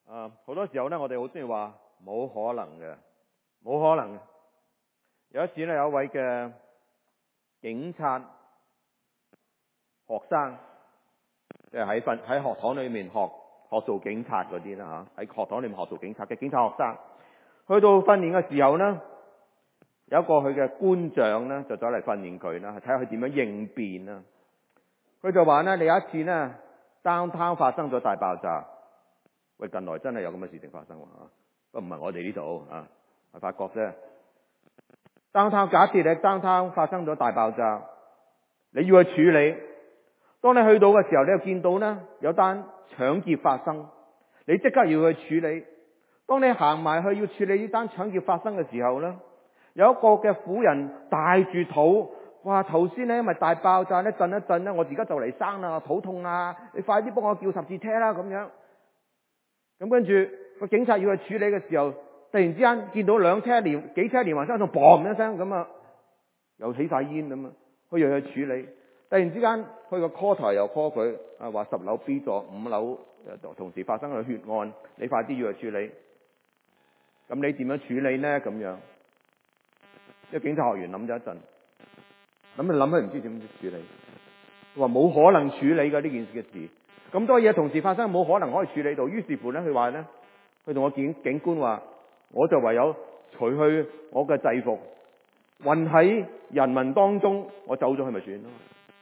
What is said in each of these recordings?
好多時候咧，我哋好中意話冇可能嘅，冇可能嘅。有一次咧，有一位嘅警察學生，即係喺學堂裏面學做警察嗰啲啦嚇，喺學堂裏面學做警察嘅警察學生，去到訓練嘅時候呢，有一個佢嘅官長咧就走嚟訓練佢啦，睇下佢點樣應變啦。佢就話咧：你有一次呢 downtown 發生咗大爆炸。喂，近來真係有咁嘅事情發生喎嚇，不過唔係我哋呢度啊，係法國啫。downtown，假設你 downtown 發生咗大爆炸，你要去處理。當你去到嘅時候，你又見到呢有單搶劫發生，你即刻要去處理。當你行埋去要處理呢單搶劫發生嘅時候呢，有一個嘅婦人帶住肚，哇！頭先呢因為大爆炸呢震一震呢，我而家就嚟生啦，肚痛啦，你快啲幫我叫十字車啦咁樣。咁跟住個警察要去處理嘅時候，突然之間見到幾車連環相撞，嘣一聲咁啊，又起晒煙咁啊，佢又去處理。突然之間，佢個 call 台又 call 佢啊，話10樓 B 座5樓同時發生咗血案，你快啲要去處理。咁你點樣處理呢？咁樣，即係警察學員諗咗一陣，諗佢唔知點處理。佢話冇可能處理嘅呢件事嘅事。咁多嘢同時發生，冇可能可以處理到。於是乎咧，佢話咧，佢同我警官話，我就唯有除去我嘅制服，混喺人民當中，我走咗去咪算咯。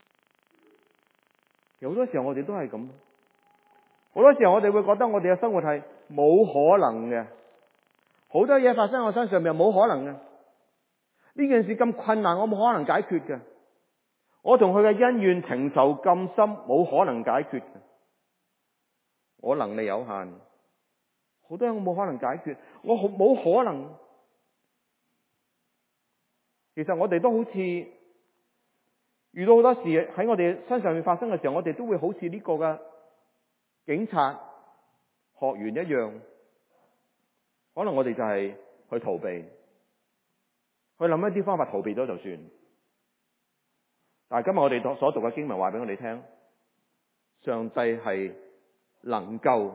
有好多時候我哋都係咁，好多時候我哋會覺得我哋嘅生活係冇可能嘅，好多嘢發生喺我身上面冇可能嘅。呢件事咁困難，我冇可能解決嘅。我同佢嘅恩怨情仇咁深，冇可能解決嘅。我能力有限，好多嘢我冇可能解決，我冇可能。其實我哋都好似遇到好多事喺我哋身上面發生嘅時候，我哋都會好似呢個嘅警察學員一樣，可能我哋就係去逃避，去諗一啲方法逃避咗就算。但係今日我哋所讀嘅經文話俾我哋聽，上帝係能夠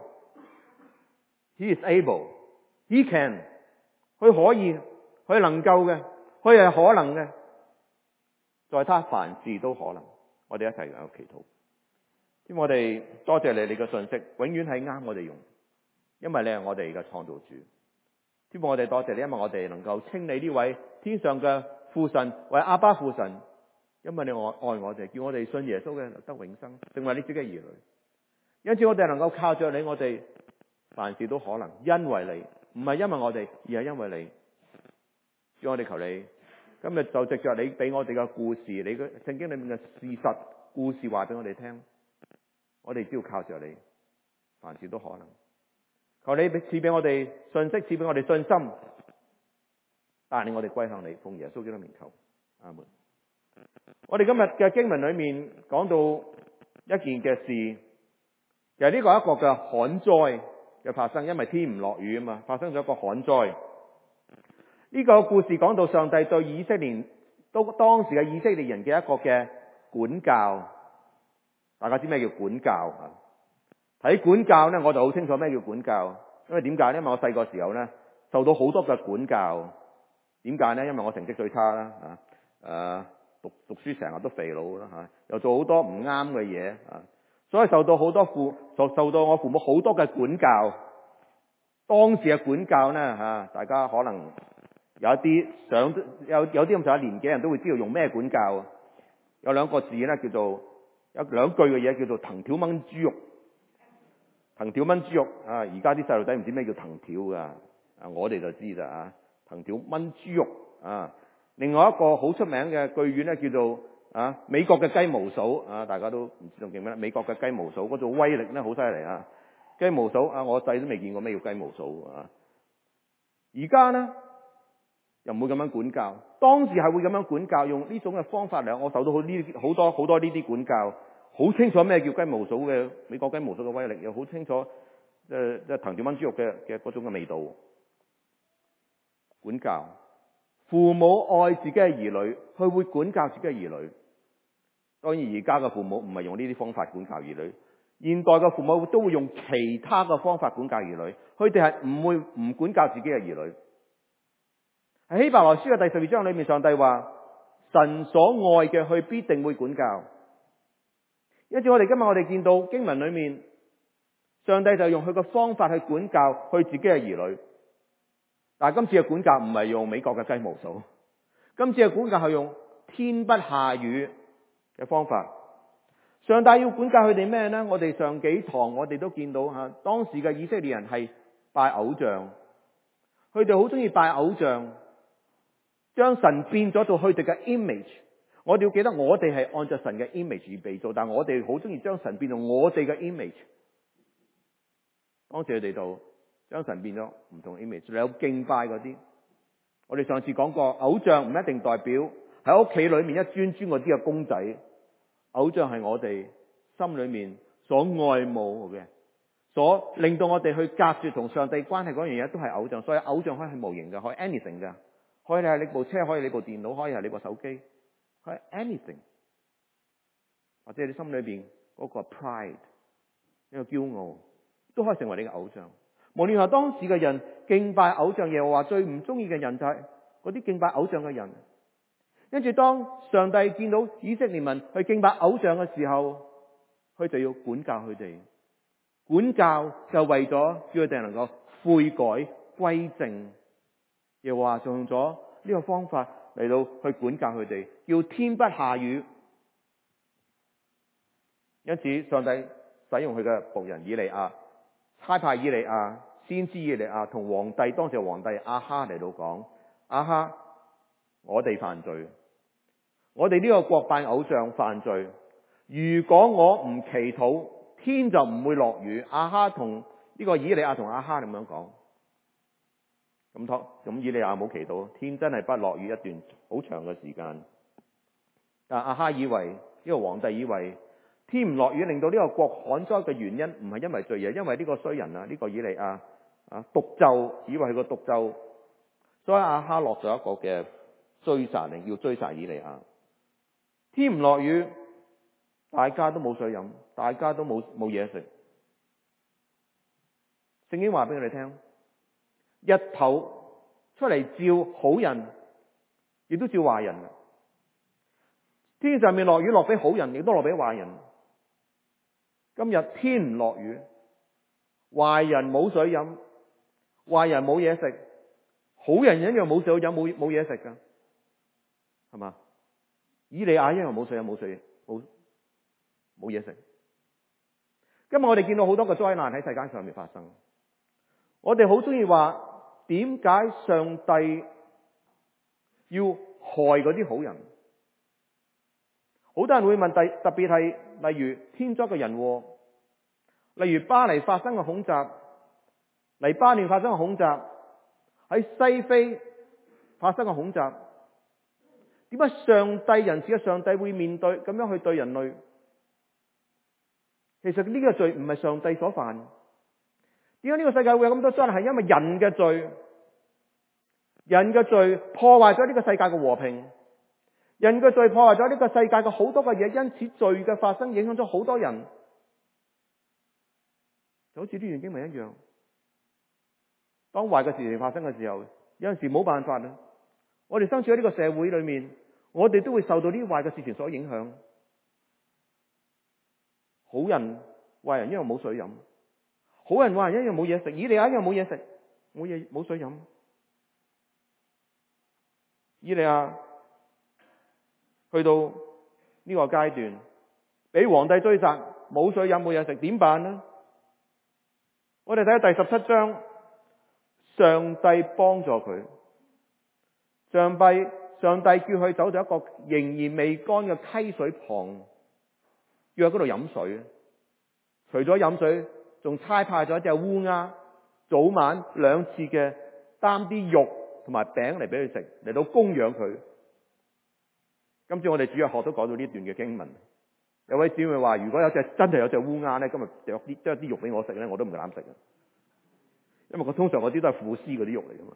，He is able， He can， 佢可以，佢能夠嘅，佢係可能嘅，在他凡事都可能。我哋一齊嚟祈禱。因為我哋多謝你嘅信息，永遠係啱我哋用，因為你係我哋嘅創造主。希望我哋多謝你，因為我哋能夠稱你呢位天上嘅父神為阿爸父神，因為你愛我哋，叫我哋信耶穌嘅得永生，成為你自己嘅兒女。因此我哋能夠靠着你，我哋凡事都可能，因為你，唔係因為我哋，而係因為你。主，我哋求你今日就藉着你俾我哋嘅故事，你嘅聖經裏面嘅事實故事話俾我哋聽，我哋只要靠着你，凡事都可能。求你賜俾我哋信息，賜俾我哋信心，帶領我哋歸向你，奉耶穌基督名求，阿門。我哋今日嘅經文裏面講到一件嘅事，其實呢個係一個嘅旱災嘅發生，因為天唔落雨啊嘛，發生咗一個旱災。呢個故事講到上帝對以色列當時嘅以色列人嘅一個嘅管教，大家知咩叫管教啊？睇管教呢，我就好清楚咩叫管教，因為點解呢？因為我細個時候呢，受到好多嘅管教。點解呢？因為我成績最差啦，讀書成日都肥佬啦，又做好多唔啱嘅嘢，所以受到我父母好多嘅管教。當時嘅管教呢，大家可能有一啲有啲咁上下年紀人都會知道用咩管教。有兩個字呢，叫做有兩句嘅嘢叫做藤條炆豬肉。藤條炆豬肉啊！而家啲細路仔唔知咩叫藤條噶，我哋就知啦。藤條炆豬肉啊！另外一個好出名嘅句語咧，叫做美國嘅雞毛掃啊！大家都唔知仲記唔記得美國嘅雞毛掃嗰種威力咧，好犀利啊！雞毛掃啊，我仔都未見過咩叫雞毛掃啊！而家咧又唔會咁樣管教，當時係會咁樣管教，用呢種嘅方法嚟。我受到好多呢啲管教。好清楚咩叫雞毛掃嘅美國雞毛掃嘅威力，又好清楚即係藤條炆豬肉嘅嗰種嘅味道。管教，父母愛自己嘅兒女，佢會管教自己嘅兒女。當然而家嘅父母唔係用呢啲方法管教兒女， 現代嘅父母都會用其他嘅方法管教兒女，佢哋係唔會唔管教自己嘅兒女。喺希伯來書嘅第12章裏面，上帝話神所愛嘅，佢必定會管教。因此我哋今日我哋見到經文裏面，上帝就用佢嘅方法去管教佢自己嘅兒女。但係今次嘅管教唔係用美國嘅雞毛掃，今次嘅管教係用天不下雨嘅方法。上帝要管教佢哋咩呢？我哋上幾堂我哋都見到吓，當時嘅以色列人係拜偶像，佢哋好中意拜偶像，將神變咗做佢哋嘅 image。我哋要記得，我哋係按照神嘅 image 而被造，但係我哋好中意將神變做我哋嘅 image。當時佢哋就將神變咗唔同 image， 有敬拜嗰啲。我哋上次講過，偶像唔一定代表喺屋企裏面一尊尊嗰啲嘅公仔，偶像係我哋心裏面所愛慕嘅，所令到我哋去隔絕同上帝關係嗰樣嘢，都係偶像。所以偶像可以係無形嘅，可以 anything 嘅，可以係你部車，可以你部電腦，可以係你部手機，可以 anything， 或者你心裏邊嗰個 pride， 呢個驕傲，都可以成為你嘅偶像。無論係當時嘅人敬拜偶像，耶和華最唔中意嘅人就係嗰啲敬拜偶像嘅人。跟住當上帝見到以色列民去敬拜偶像嘅時候，佢就要管教佢哋。管教就為咗叫佢哋能夠悔改歸正。耶和華就用咗呢個方法嚟到去管教佢哋，叫天不下雨。因此上帝使用佢嘅僕人以利亞，差派以利亞先知以利亞同皇帝，當時嘅皇帝亞哈嚟到講：亞哈，我哋犯罪，我哋呢個國拜偶像犯罪。如果我唔祈禱，天就唔會落雨。亞哈同呢個以利亞同亞哈咁樣講。咁以利亞冇祈禱，天真係不落雨一段好長嘅時間。但亞哈以為呢個皇帝以為天唔落雨令到呢個國旱災嘅原因唔係因為罪嘢，因為呢個衰人啊，呢個以利亞毒咒，以為係個毒咒，所以亞哈落咗一個嘅追殺令，要追殺以利亞。天唔落雨，大家都冇水飲，大家都冇嘢食。聖經話俾我哋聽，日頭出嚟照好人，亦都照壞人。天上面落雨落俾好人，亦都落俾壞人。今日天唔落雨，壞人冇水飲，壞人冇嘢食，好人一樣冇水飲，冇嘢食噶，係嘛？以利亞一樣冇水飲，冇嘢食。今日我哋見到好多個災難喺世界上面發生，我哋好中意話，點解上帝要害嗰啲好人？好多人會問，特別係例如天災嘅人禍，例如巴黎發生嘅恐襲，黎巴嫩發生嘅恐襲，喺西非發生嘅恐襲，點解人子嘅上帝會面對咁樣去對人類？其實呢個罪唔係上帝所犯。點解呢個世界會有咁多災難？係因為人嘅罪，人嘅罪破壞咗呢個世界嘅和平。人嘅罪破壞咗呢個世界嘅好多嘅嘢，因此罪嘅發生影響咗好多人，就好似呢段經文一樣。當壞嘅事情發生嘅時候，有陣時冇辦法啦。我哋身處喺呢個社會裏面，我哋都會受到呢啲壞嘅事情所影響。好人壞人一樣冇水飲，好人壞人一樣冇嘢食，以利亞一樣冇嘢食，冇水飲。以利亞去到呢個階段，俾皇帝追殺，冇水飲冇嘢食，點辦呢？我哋睇下第17章，上帝幫助佢。上帝叫佢走到一個仍然未乾嘅溪水旁，要喺嗰度飲水。除咗飲水，仲差派咗一隻烏鴉，早晚2次嘅擔啲肉同埋餅嚟俾佢食，嚟到供養佢。今次我哋主日學都講到呢段嘅經文。有位姊妹話，如果真係有隻烏鴉咧，今日將啲肉俾我食咧，我都唔敢食啊！因為通常嗰啲都係腐屍嗰啲肉嚟噶嘛。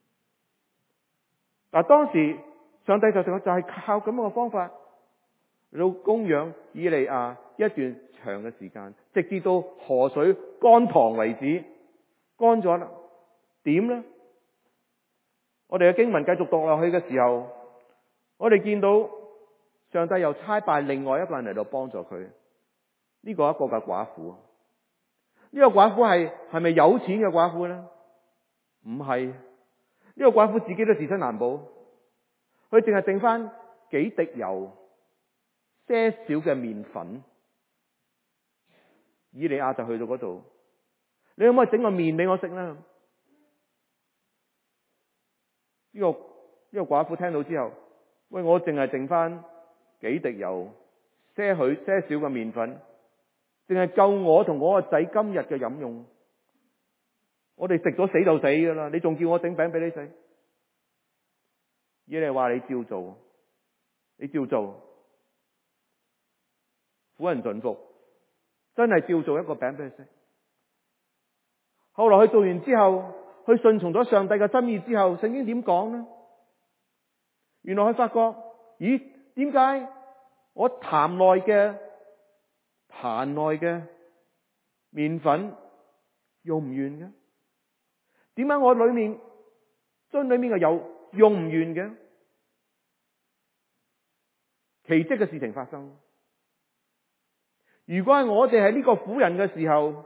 但係當時上帝就係靠咁樣嘅方法到供養以利亞一段長嘅時間，直至到河水乾塘為止，乾咗啦。點呢？我哋嘅經文繼續讀落去嘅時候，我哋見到上帝又差派另外一個人嚟到幫助佢。呢個一個嘅寡婦，呢個寡婦係咪有錢嘅寡婦呢？唔係，呢個寡婦自己都自身難保，佢淨係剩翻幾滴油，些少嘅麵粉。以利亞就去到嗰度，你可唔可以整個麵俾我食呢？呢個寡婦聽到之後，喂，我淨係剩翻幾滴油，些少嘅麵粉，淨係夠我同我個仔今日嘅飲用。我哋食咗死就死噶啦，你仲叫我整餅俾你食？以利亞話你照做，你照做。婦人順服，真係照做一個餅俾佢食。後來佢做完之後，佢順從咗上帝嘅心意之後，聖經點講呢？原來佢發覺，咦，點解我壇內嘅麵粉用唔完嘅？點解我樽裏面嘅油用唔完嘅？奇蹟嘅事情發生。如果係我哋係呢個婦人嘅時候，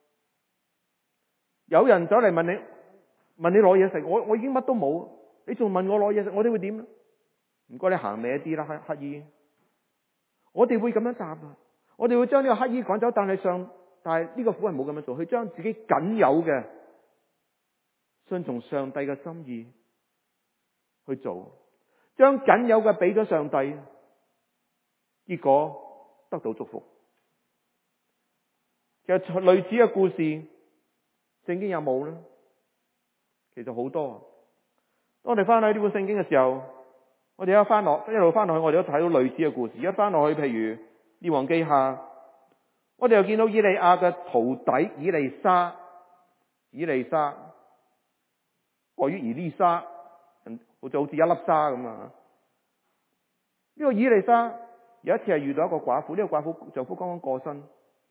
有人走嚟問你攞嘢食，我已經乜都冇，你仲問我攞嘢食，我哋會點呢？唔該你行歪啲啦，乞兒。我哋會咁樣答啊！我哋會將呢個乞兒趕走，但係呢個婦人冇咁樣做，佢將自己僅有嘅順從上帝嘅心意去做，將僅有嘅俾咗上帝，結果得到祝福。其實類似嘅故事，聖經有冇呢？其實好多。當我哋翻去呢本聖經嘅時候，我哋一路翻落去，我哋都睇到類似嘅故事。一翻落去，譬如列王記下，我哋又見到以利亞嘅徒弟以利沙過於以利沙，好似一粒沙咁啊！呢個以利沙有一次係遇到一個寡婦，呢個寡婦丈夫剛剛過身，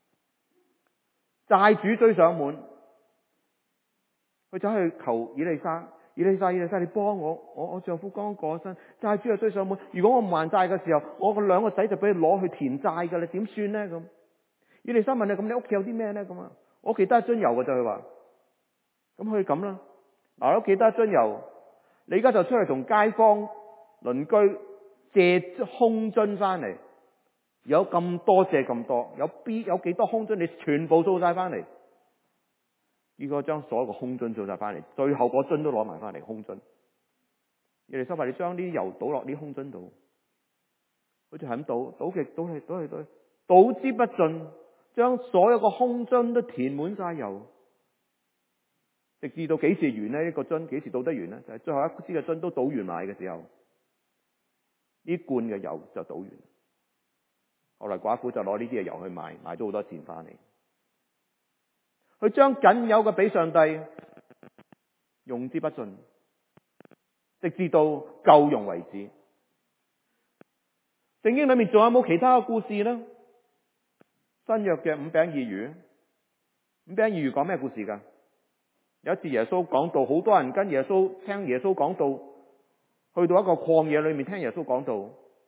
債主追上門，佢走去求以利沙，以利沙，你幫我丈夫剛剛過身，債主又追上門，如果我唔還債嘅時候，我個兩個仔就俾你攞去填債噶啦，點算呢？咁以利沙問你，咁你屋企有啲咩呢？咁啊，我屋企得一樽油嘅啫，佢話，咁佢咁啦，嗱，我屋企得一樽油，你而家就出去同街坊鄰居借空樽翻嚟，有咁多借咁多，有幾多空樽你全部掃晒翻嚟。結果將所有個空樽做晒翻嚟，最後嗰樽都攞埋翻嚟，空樽。以利沙話：你將啲油倒落啲空樽度，佢就係咁倒極倒之不盡，將所有個空樽都填滿晒油，直至到幾時完呢？一個樽幾時倒得完呢？就係最後一支嘅樽都倒完埋嘅時候，呢罐嘅油就倒完。後來寡婦就攞呢啲嘅油去賣咗好多錢翻嚟。佢將僅有嘅俾上帝，用之不盡，直至到夠用為止。聖經裏面仲有冇其他嘅故事呢？新約嘅五餅二魚，五餅二魚講咩故事噶？有一次耶穌講道，好多人跟耶穌聽耶穌講道，去到一個曠野裏面聽耶穌講道，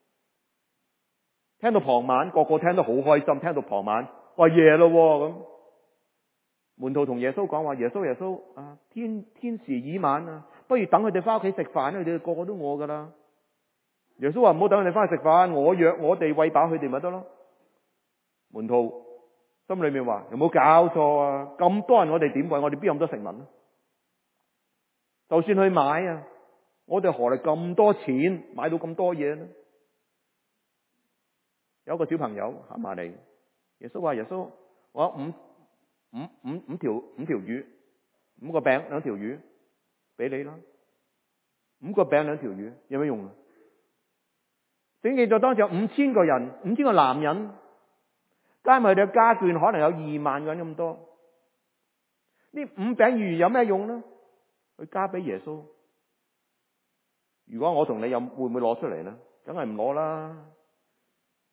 聽到傍晚，個個聽得好開心，聽到傍晚，話夜咯咁。門徒同耶穌講話：耶穌啊，天時已晚啊，不如等佢哋翻屋企食飯，佢哋個個都餓噶啦。耶穌話：唔好等佢哋翻去食飯，我哋餵飽佢哋咪得咯。門徒心裏面話：有冇搞錯啊？咁多人我哋點餵？我哋邊有咁多食物啊？就算去買啊，我哋何嚟咁多錢買到咁多嘢呢？有一個小朋友行埋嚟，耶穌話：耶穌，我有五條魚，5個餅2條魚俾你啦。5個餅2條魚有咩用啊？整記咗當時有5000個人，5000個男人，加埋佢哋嘅家眷，可能有2萬個人咁多。呢5餅2魚有咩用呢？佢交俾耶穌。如果我同你有，會唔會攞出嚟呢？梗係唔攞啦。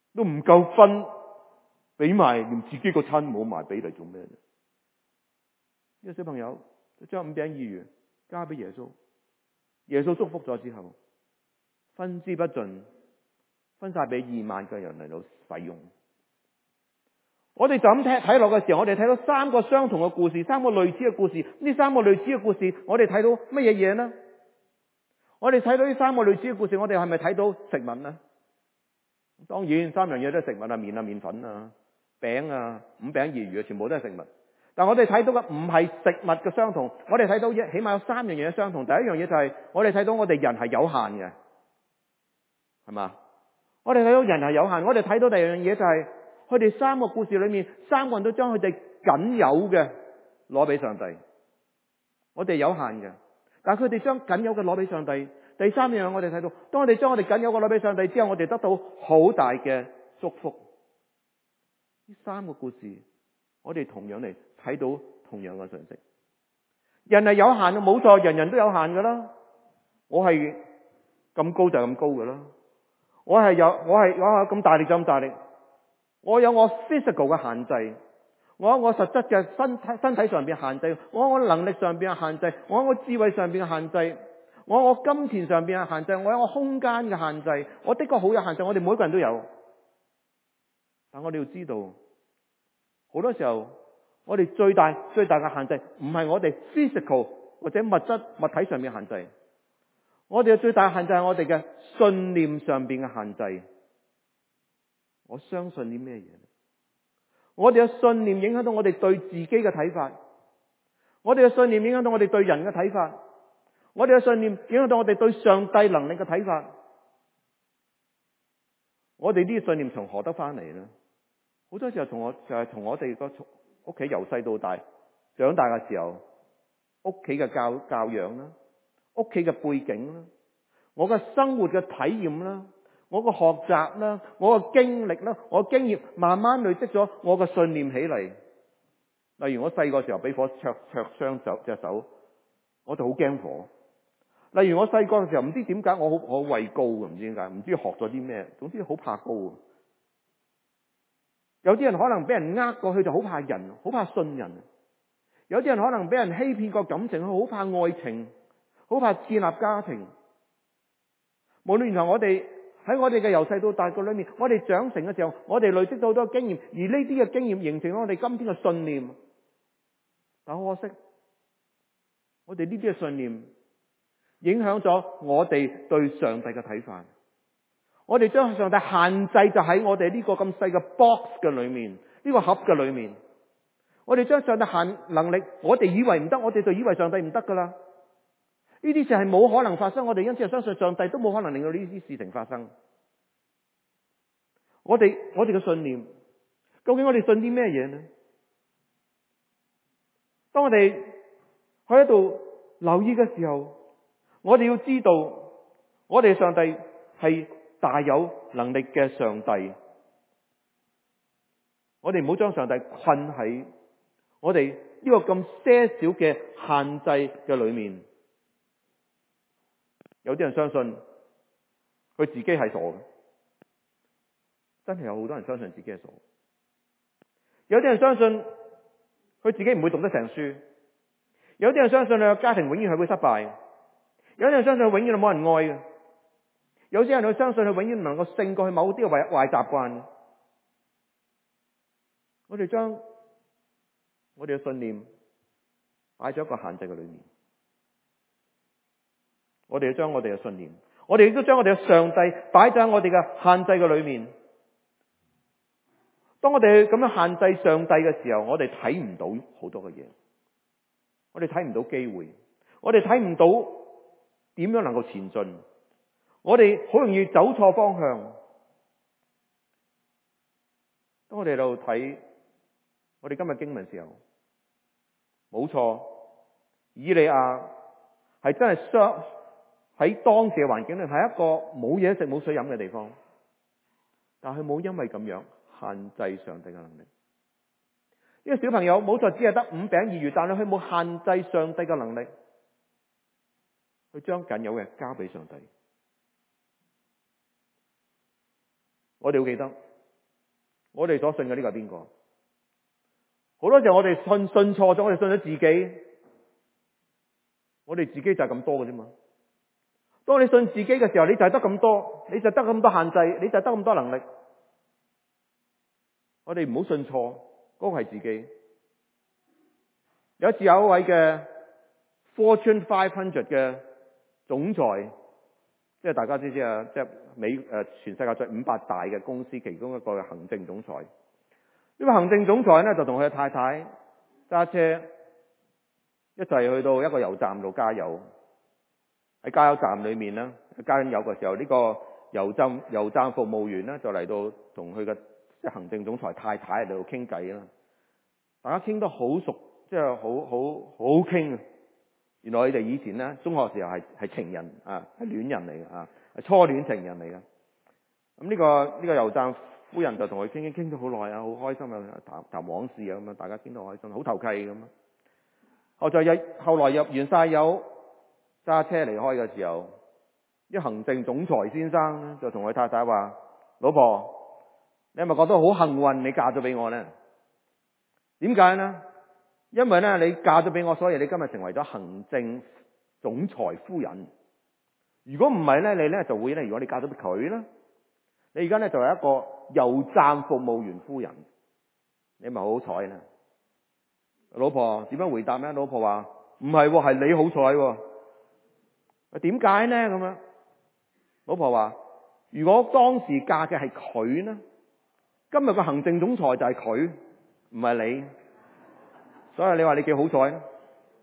都唔夠分，俾埋連自己個餐冇埋俾你做咩啫？呢個小朋友就將5餅2魚交俾耶穌，耶穌祝福咗之後，分之不盡，分晒俾2萬個人嚟到使用。我哋就咁睇落嘅時候，我哋睇到3個相同嘅故事，3個類似嘅故事。呢3個類似嘅故事，我哋睇到乜嘢嘢呢？我哋睇到呢3個類似嘅故事，我哋係咪睇到食物呢？當然，3樣嘢都係食物啊，麵啊、麵粉啊、餅啊、5餅2魚啊，全部都係食物。但我哋睇到嘅唔係食物嘅相同，我哋睇到起碼有3樣嘢相同。第一樣嘢就係我哋睇到我哋人係有限嘅，係嘛？我哋睇到人係有限。我哋睇到第二樣嘢就係佢哋3個故事裏面，3個人都將佢哋僅有嘅攞俾上帝。我哋有限嘅，但係佢哋將僅有嘅攞俾上帝。第3樣我哋睇到，當我哋將我哋僅有嘅攞俾上帝之後，我哋得到好大嘅祝福。呢3個故事，我哋同樣嚟睇到同樣嘅信息。人係有限嘅，冇錯，人人都有限噶啦。我係咁高就咁高噶啦，我係咁大力就咁大力，我有我 physical 嘅限制，我有我實質嘅身體上邊限制，我有我能力上邊嘅限制，我有我智慧上邊嘅限制，我有我金錢上邊嘅限制，我有我空間嘅限制。我的確好有限制，我哋每個人都有。但我哋要知道，好多時候我哋最大嘅限制唔係我哋 physical 或者物體上面嘅限制，我哋嘅最大嘅限制係我哋嘅信念上邊嘅限制。我相信啲咩嘢？我哋嘅信念影響到我哋對自己嘅睇法，我哋嘅信念影響到我哋對人嘅睇法，我哋嘅信念影響到我哋對上帝能力嘅睇法。我哋呢啲信念從何得翻嚟呢？好多時候從我哋個屋企由細到大長大嘅時候，屋企嘅教養啦，屋企嘅背景啦，我嘅生活嘅體驗啦，我嘅學習啦，我嘅經歷啦，我嘅經驗慢慢累積咗我嘅信念起嚟。例如我細個時候俾火灼傷隻手，我就好驚火。例如我細個嘅時候唔知點解我畏高嘅，唔知點解，唔知學咗啲咩，總之好怕高。有啲人可能俾人呃過去就好怕人，好怕信人。有啲人可能俾人欺騙過感情，好怕愛情，好怕建立家庭。無論如何，我哋喺我哋嘅由細到大個裏面，我哋長成嘅時候，我哋累積到好多經驗，而呢啲嘅經驗形成咗我哋今天嘅信念。但好可惜，我哋呢啲嘅信念影響咗我哋對上帝嘅睇法。我哋將上帝限制就喺我哋呢個咁細嘅 box 嘅裏面，呢個盒嘅裏面。我哋將上帝限能力，我哋以為唔得，我哋就以為上帝唔得噶啦。呢啲事係冇可能發生，我哋因此就相信上帝都冇可能令到呢啲事情發生。我哋嘅信念，究竟我哋信啲咩嘢呢？當我哋喺度留意嘅時候，我哋要知道，我哋上帝係大有能力嘅上帝。我哋唔好將上帝困喺我哋呢個咁些少嘅限制嘅裏面。有啲人相信佢自己係傻嘅，真係有好多人相信自己係傻。有啲人相信佢自己唔會讀得成書，有啲人相信佢嘅家庭永遠係會失敗，有啲人相信佢永遠係冇人愛嘅，有啲人佢相信佢永遠唔能夠勝過去某啲嘅壞習慣。我哋將我哋嘅信念擺咗一個限制嘅裏面，我哋要將我哋嘅信念，我哋亦都將我哋嘅上帝擺咗喺我哋嘅限制嘅裏面。當我哋咁樣限制上帝嘅時候，我哋睇唔到好多嘅嘢，我哋睇唔到機會，我哋睇唔到點樣能夠前進，我哋好容易走錯方向。當我哋喺度睇我哋今日經文嘅時候，冇錯，以利亞係真係喺當時嘅環境裏係一個冇嘢食冇水飲嘅地方，但係佢冇因為咁樣限制上帝嘅能力。呢個小朋友冇錯，只係得5餅2魚，但係佢冇限制上帝嘅能力，佢將僅有嘅交俾上帝。我哋要記得， 我哋所信嘅呢個係邊個？好多時候我哋信錯咗，我哋信咗自己，我哋自己就係咁多嘅啫嘛。當你信自己嘅時候，你就係得咁多，你就得咁多限制，你就得咁多能力。我哋唔好信錯，嗰個係自己。有一次有一位嘅 Fortune 500嘅總裁，即係大家知唔知啊？即係全世界最500大嘅公司其中一個行政總裁。呢個行政總裁咧就同佢嘅太太揸車一齊去到一個油站度加油。喺加油站裏面咧加緊油嘅時候，呢個油站服務員咧就嚟到同佢嘅即係行政總裁太太喺度傾偈啦。大家傾得好熟，即係好傾啊！原來佢哋以前咧中學時候係情人啊，係戀人嚟嘅啊，係初戀情人嚟嘅。咁呢個油站夫人就同佢傾咗好耐啊，好開心啊，談往事啊，咁啊，大家傾到開心，好投契咁啊。後來入完晒油，揸車離開嘅時候，啲行政總裁先生咧就同佢太太話：老婆，你係咪覺得好幸運你嫁咗俾我咧？點解呢？因為咧你嫁咗俾我，所以你今日成為咗行政總裁夫人。如果唔係咧，你咧就會咧，如果你嫁咗俾佢咧，你而家咧就係一個油站服務員夫人，你咪好彩啦。老婆點樣回答咧？老婆話：唔係，係你好彩。點解呢？咁樣，老婆話：如果當時嫁嘅係佢呢，今日個行政總裁就係佢，唔係你。所以你話你幾好彩呢？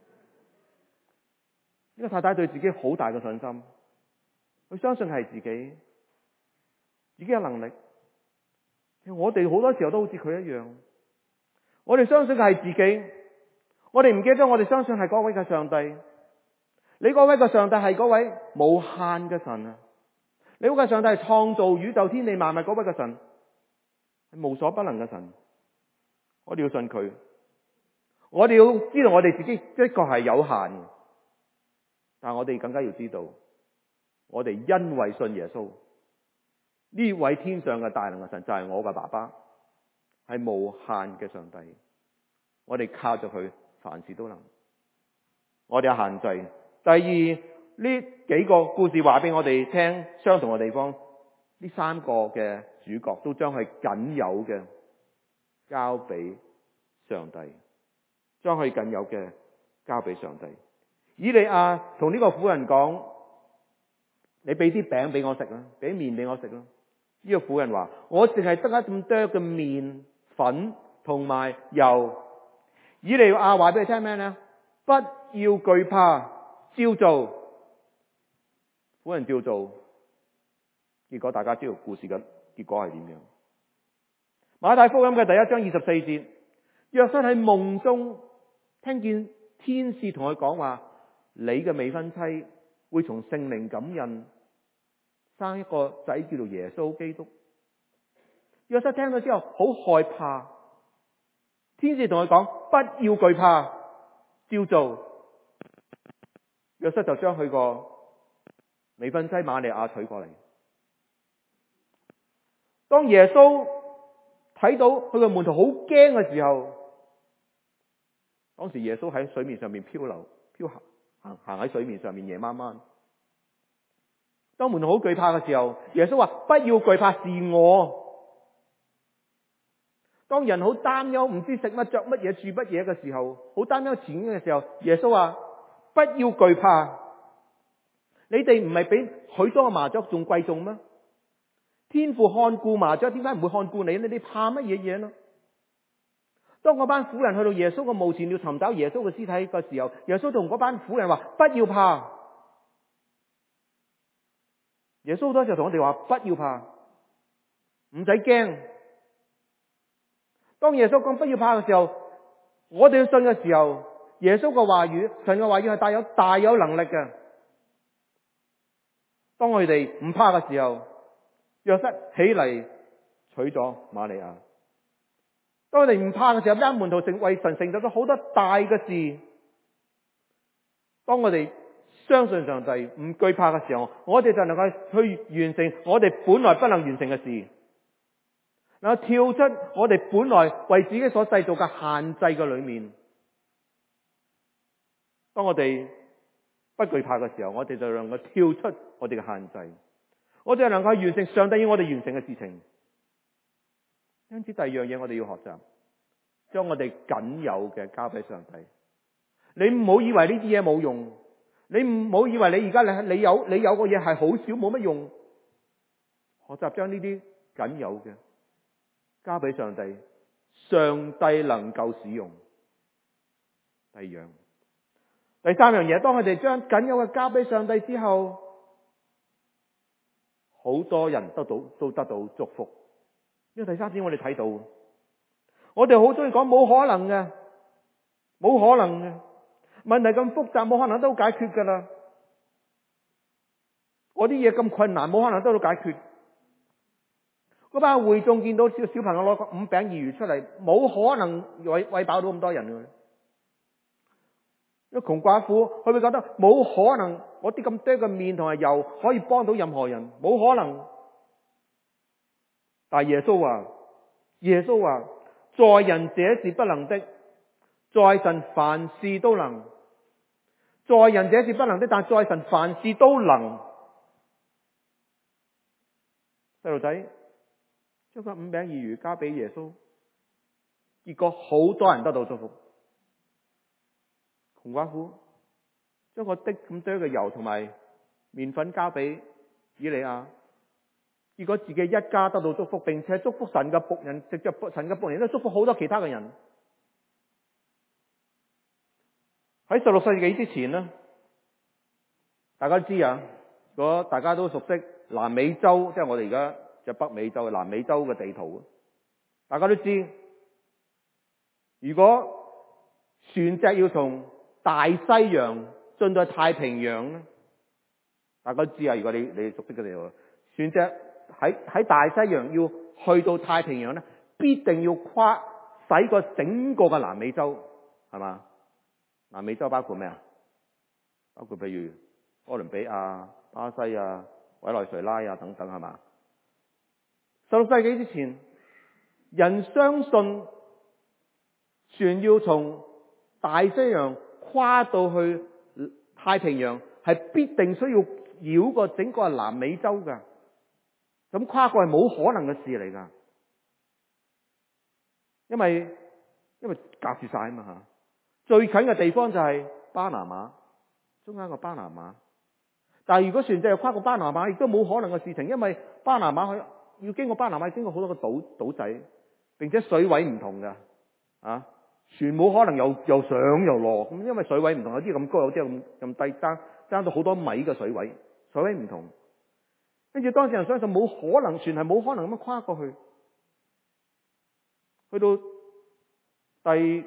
呢個太太對自己好大嘅信心，佢相信係自己嘅能力。我哋好多時候都好似佢一樣，我哋相信嘅係自己，我哋唔記得我哋相信係嗰位嘅上帝。你嗰位嘅上帝係嗰位無限嘅神啊！你嗰位上帝係創造宇宙天地萬物嗰位嘅神，係無所不能嘅神。我哋要信佢，我哋要知道我哋自己的確係有限嘅，但係我哋更加要知道，我哋因為信耶穌呢位天上嘅大能嘅神就係我嘅爸爸，係無限嘅上帝。我哋靠着佢，凡事都能。我哋有限制。第二，呢幾個故事話俾我哋聽相同嘅地方，呢三個嘅主角都將佢僅有嘅交俾上帝，將佢僅有嘅交俾上帝。以利亞同呢個婦人講：你俾啲餅俾我食啦，俾麵俾我食啦。呢個婦人話：我淨係得一咁多嘅麵粉同埋油。以利亞話俾佢聽咩呢？不要懼怕，照做。婦人照做，結果大家知道故事嘅結果係點樣。馬太福音嘅第1章24節，約瑟喺夢中聽見天使同佢講話：你嘅未婚妻會從聖靈感孕生一個仔，叫做耶穌基督。約瑟聽到之後好害怕，天使同佢講：不要懼怕，照做。約瑟就將佢個未婚妻瑪利亞娶過嚟。當耶穌睇到佢嘅門徒好驚嘅時候，當時耶穌喺水面上面漂行喺水面上面，夜晚晚。當門徒好懼怕嘅時候，耶穌話：不要懼怕，是我。當人好擔憂，唔知食乜着乜嘢住乜嘢嘅時候，好擔憂前景嘅時候，耶穌話：不要懼怕。你哋唔係比許多嘅麻雀仲貴重咩？天父看顧麻雀，點解唔會看顧你？你哋怕乜嘢嘢呢？當嗰班婦人去到耶穌嘅墓前要尋找耶穌嘅屍體嘅時候，耶穌同嗰班婦人話：不要怕。耶穌好多時候同我哋話：不要怕，唔使驚。當耶穌講不要怕嘅時候，我哋要信嘅時候，耶穌嘅話語、神嘅話語係大有能力嘅。當我哋唔怕嘅時候，約瑟起嚟娶咗瑪利亞。當我哋唔怕嘅時候，班門徒為神成就咗好多大嘅事。當我哋相信上帝，唔懼怕嘅時候，我哋就能夠去完成我哋本來不能完成嘅事。 能夠跳出我哋本來為自己所製造嘅限制嘅裏面。當我哋不懼怕嘅時候，我哋就能夠跳出我哋嘅限制，我哋能夠完成上帝要我哋完成嘅事情。因此第二樣嘢我哋要學習，將我哋僅有嘅交俾上帝。你唔好以為呢啲嘢冇用，你唔好以為你而家你有個嘢係好少冇乜用。學習將呢啲僅有嘅交俾上帝，上帝能夠使用。第二樣，第三樣嘢，當我哋將僅有嘅交俾上帝之後，好多人都得到祝福。呢個第三點我哋睇到，我哋好中意講冇可能嘅，冇可能嘅，問題咁複雜，冇可能都解決噶啦。我啲嘢咁困難，冇可能都解決。嗰班會眾見到小朋友攞個5餅2魚出嚟，冇可能餵飽到咁多人嘅。一窮寡婦，佢會覺得冇可能，我啲咁多嘅麵同埋油可以幫到任何人，冇可能。但係耶穌話，在人這是不能的，在神凡事都能。在人這是不能的，但在神凡事都能。細路仔將個5餅2魚交俾耶穌，結果好多人得到祝福。窮寡婦將個滴咁多嘅油同埋麵粉交俾以利亞，結果自己一家得到祝福，並且祝福神嘅僕人，藉着神嘅僕人都祝福好多其他嘅人。喺16世紀之前呢，大家都知啊，如果大家都熟悉南美洲，即係我哋而家就北美洲、南美洲嘅地圖，大家都知，如果船隻要從大西洋進到太平洋咧，大家都知啊，如果你熟悉嘅地圖，船隻喺大西洋要去到太平洋咧，必定要駛過整個嘅南美洲，係嘛？南美洲包括咩啊？包括譬如哥倫比亞、巴西啊、委內瑞拉啊等等，係嘛？16世紀之前，人相信船要從大西洋跨到去太平洋，係必定需要繞過整個南美洲噶。咁跨過係冇可能嘅事嚟噶，因為隔住晒啊嘛吓。最近嘅地方就係巴拿馬，中間個巴拿馬。但係如果船隻跨過巴拿馬，亦都冇可能嘅事情，因為巴拿馬要經過巴拿馬，經過好多個島仔，並且水位唔同噶，啊，船冇可能又上又落，咁因為水位唔同，有啲咁高，有啲咁低，爭到好多米嘅水位唔同。跟住當時人相信冇可能，船係冇可能咁樣跨過去。去到第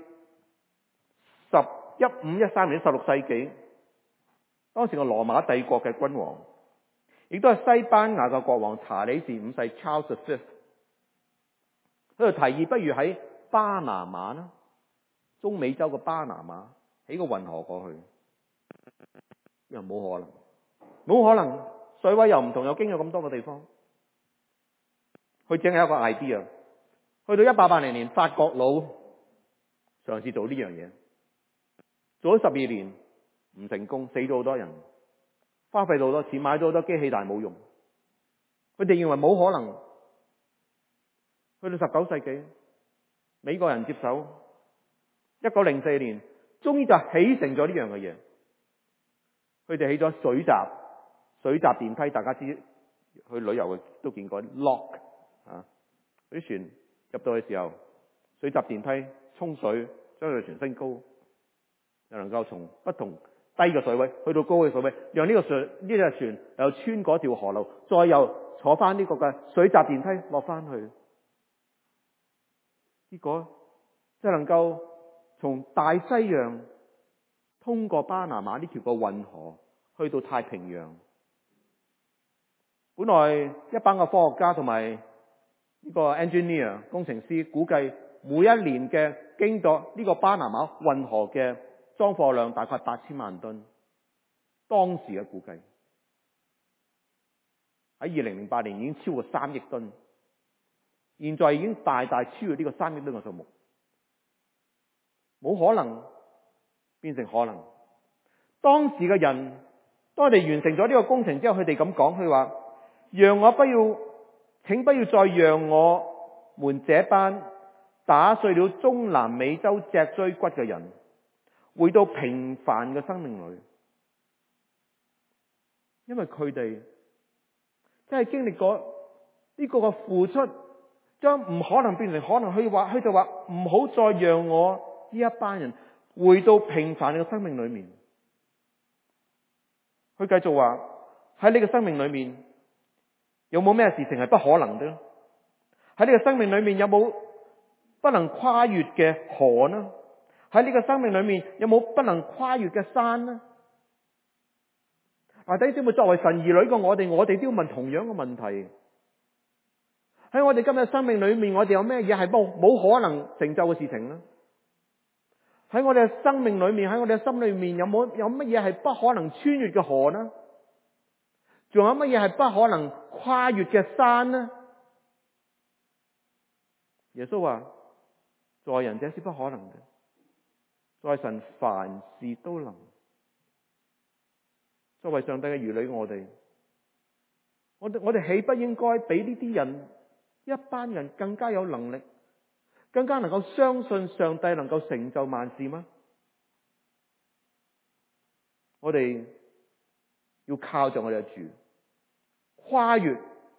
15、13年16世紀，當時個羅馬帝國嘅君王，亦都係西班牙嘅國王查理士5世 Charles V， 佢就提議不如喺巴拿馬啦，中美洲嘅巴拿馬起個運河過去，又冇可能，水位又唔同，又經過咁多個地方，佢淨係一個 idea。去到1880年，法國佬嘗試做呢樣嘢，做咗12年唔成功，死咗好多人，花費到好多錢，買咗好多機器，但係冇用。佢哋認為冇可能。去到19世紀，美國人接手，1904年終於就起成咗呢樣嘅嘢。佢哋起咗水閘電梯，大家知去旅遊嘅都見過 lock 啊，嗰啲船入到去時候，水閘電梯沖水，將佢船升高，又能夠從不同低嘅水位去到高嘅水位，讓呢隻船又穿嗰條河流，再又坐翻呢個嘅水閘電梯落翻去。結果即係能夠從大西洋通過巴拿馬呢條個運河去到太平洋。本來一班嘅科學家同埋呢個 engineer 工程師估計每一年嘅經過呢個巴拿馬運河嘅裝貨量大概8000萬噸，當時嘅估計喺2008年已經超過3億噸。 現在已經大大超越呢個3億噸嘅數目，冇可能變成可能。當時嘅人，當我哋完成咗呢個工程之後，佢哋咁講，佢話：請不要再讓我們這班打碎了中南美洲脊椎骨嘅人回到平凡嘅生命裏，因為佢哋真係經歷過呢個嘅付出，將唔可能變成可能。佢就話唔好再讓我呢一班人回到平凡嘅生命裏面。佢繼續話，喺呢個生命裏面有冇咩事情係不可能的？喺呢個生命裏面有冇不能跨越嘅河呢？喺呢個生命裏面有冇不能跨越嘅山呢？弟兄姊妹，作為神兒女嘅我哋都要問同樣嘅問題。喺我哋今日生命裏面，我哋有咩嘢係冇可能成就嘅事情呢？喺我哋嘅生命裏面，喺我哋嘅心裏面，有乜嘢係不可能穿越嘅河呢？仲有乜嘢係不可能跨越嘅山呢？耶穌話：在人這是不可能嘅，在神凡事都能。作為上帝嘅兒女，我哋豈不應該比呢啲人一班人更加有能力，更加能夠相信上帝能夠成就萬事嗎？我哋要靠着我哋嘅主，跨越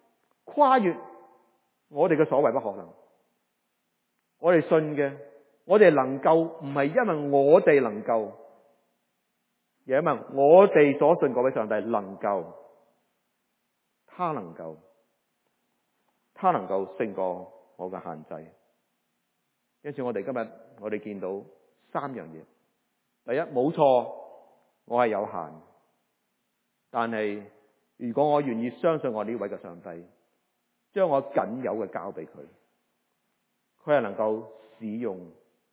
我哋嘅所謂不可能。我哋信嘅，我哋能夠唔係因為我哋能夠，而係因為我哋所信嗰位上帝能夠，他能夠勝過我嘅限制。因此我哋今日我哋見到3樣嘢。第一，冇錯，我係有限，但係如果我願意相信我呢位嘅上帝，將我僅有嘅交俾佢，佢係能夠使用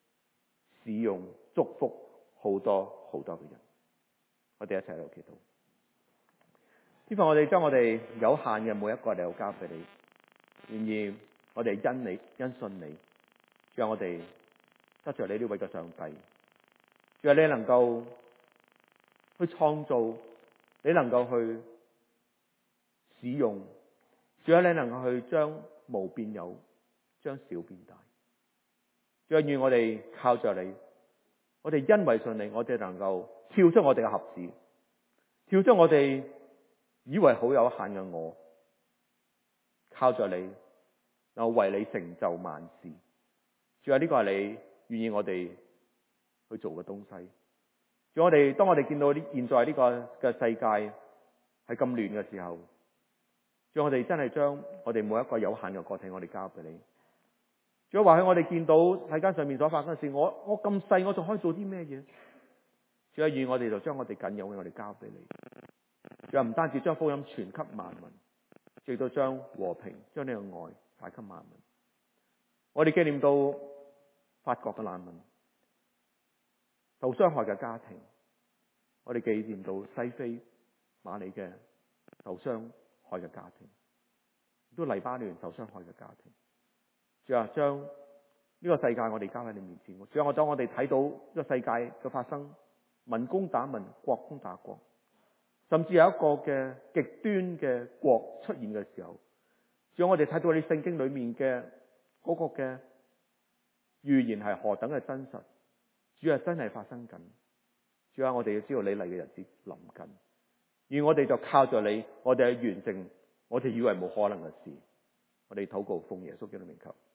祝福好多好多嘅人。我哋一齊喺度祈禱。天父，我哋將我哋有限嘅每一個嚟交俾你，願意我哋因信你，讓我哋得着你呢位嘅上帝，讓你能夠去創造，你能夠去使用，讓你能夠去將無變有，將小變大。讓願我哋靠着你，我哋因為信你，我哋能夠跳出我哋嘅盒子，跳出我哋以為好有限嘅我，靠着你，能夠為你成就萬事。主啊，呢個係你願意我哋去做嘅東西。主啊，當我哋見到現在呢個嘅世界係咁亂嘅時候，主啊，我哋真係將我哋每一個有限嘅個體，我哋交俾你。主啊，或許我哋見到世界上面所發生嘅事，我咁細，我仲可以做啲咩嘢？主啊，願我哋就將我哋僅有嘅我哋交俾你。主啊，唔單止將福音傳給萬民，亦都將和平、將呢個愛帶給萬民。我哋紀念到法國嘅難民、受傷害嘅家庭，我哋紀念到西非馬里嘅受傷害嘅家庭，亦都黎巴嫩受傷害嘅家庭。主啊，將呢個世界我哋交喺你面前。主啊，我哋睇到呢個世界嘅發生，民攻打民，國攻打國，甚至有一個嘅極端嘅國出現嘅時候，主啊，我哋睇到你聖經裏面嘅嗰個嘅預言係何等嘅真實。主啊，真係發生緊。主啊，我哋要知道你嚟嘅日子臨近，而我哋就靠着你，我哋去完成我哋以為冇可能嘅事。我哋禱告奉耶穌基督名求。